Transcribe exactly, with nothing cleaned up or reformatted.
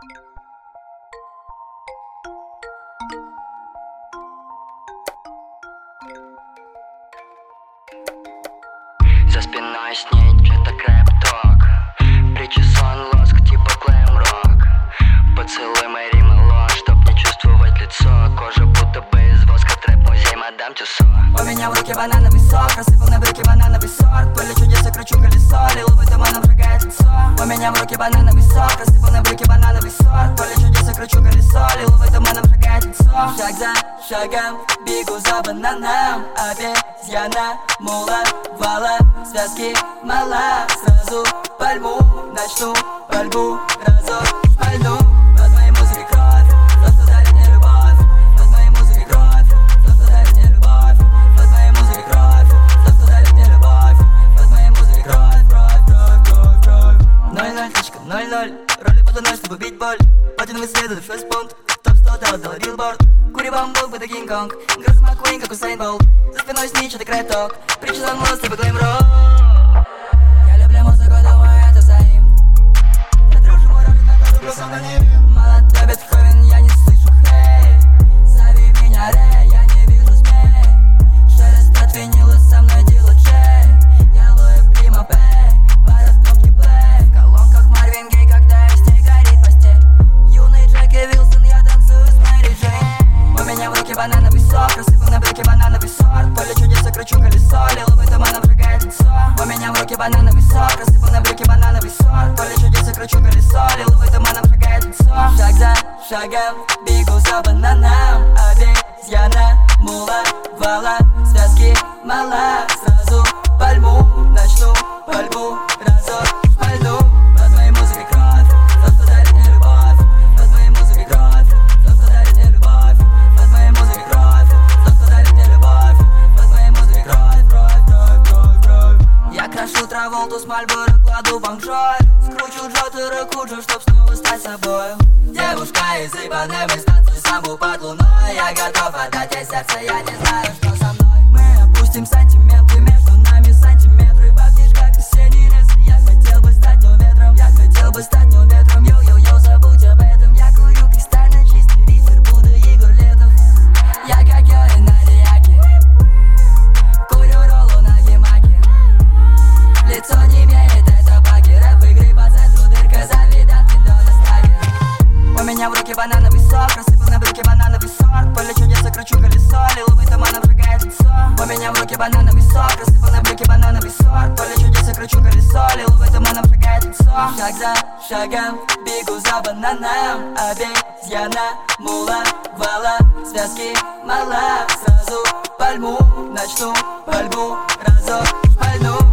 За спиной снить это крэп-ток, причесон лоск типа глэм-рок. Поцелуй Мэри Мэлон, чтоб не чувствовать лицо. Кожа будто бы из воска, трэп-музей мадам Тюссо. У меня в руке банановый сок, рассыпал на брюки банановый сорт. Поле чудес, я кручу колесо, лиловый туман обжигает лицо. У меня в руке банановый сок, рассыпал на брюки банановый сорт. Поле чудес, я кручу колесо, лиловый туман обжигает лицо. Шаг за шагом бегу за бананом, обезьяна, мула, вала, связки мала. Сразу пальму, начну пальбу, разок пальну. Под моей музыкой кровь, тот, кто дарит мне любовь. Под моей музыкой кровь, тот, кто дарит мне любовь. Под моей музыкой кровь, тот, кто дарит мне любовь. Под моей музыкой кровь, кровь, кровь, кровь, кровь. Ноль-ноль, точка, ноль-ноль. Роли под луной, чтобы убить боль. Платиновый след, это фест пункт. Топ сто, ты отдал билборд. Кури бамбук, будто Кинг-Конг. Гроза Маккуин, как Усейн Болт. За спиной снич, это крэп-ток. Причесан мост, типа глэм-рок. Я люблю музыку, думаю, это взаимно. Я дружу, мой ролик на коду, плюс он на небе. Молодой Бетховен, я не слышу хей. Зови меня Рэй, я не вижу змей. Шелест от винила, со мной диджей. Я Луи Прима Пэй, парят кнопки плей. В колонках Марвин Гей, когда из них горит постель. Юный Джеки Вилсон, я танцую с Мэри Джейн. У меня в руке банановый сок, рассыпал на брюки банановый сорт. Поле чудес, я кручу колесо, лиловый туман обжигает лицо. У меня в руке банановый сок, рассыпал на брюки банановый сорт. Поле чудес, я кручу колесо, лиловый туман обжигает лицо. Шаг за шагом бегу за бананом, обезьяна, мула, вала, связки мала. Сразу пальму, начну пальбу, разок пальну. Под моей музыкой кровь, тот, кто дарит мне любовь. Под моей музыкой кровь, тот, кто дарит мне любовь. Под моей музыкой кровь, тот, кто дарит мне любовь. Под моей музыкой кровь, кровь, кровь, кровь, кровь. Я крашу траволту с Мальборо, кладу бомжой. Скручу Джотеру Куджу, чтоб снова стать собою. Девушка из Ипанемы, станцуй саму под луной. Я готов отдать ей сердце, я не знаю, что со мной. Мы опустим сантиметры, между нами сантиметры. Бабнишь, как осенний лес. Я хотел бы стать неометром, я хотел бы стать неометром. Йоу-йоу-йоу, забудь об этом. Я курю кристально чистый рифер, буду Егор Летов. Я как Йори на Риаке, курю роллу на гемаке. Лицо не имеет, это баги. Рэп в игры по центру, дырка завидат до доставки. У меня в руке банановый сок, рассыпал на брюки банановый сорт. Поле чудес, я кручу колесо, лиловый туман обжигает лицо. У меня в руке банановый сок, рассыпал на брюки банановый сорт. Поле чудес, я кручу колесо, лиловый туман обжигает лицо. Шаг за шагом бегу за бананом, обезьяна, мула, вала, связки мала. Сразу пальму, начну пальбу, разок пальну.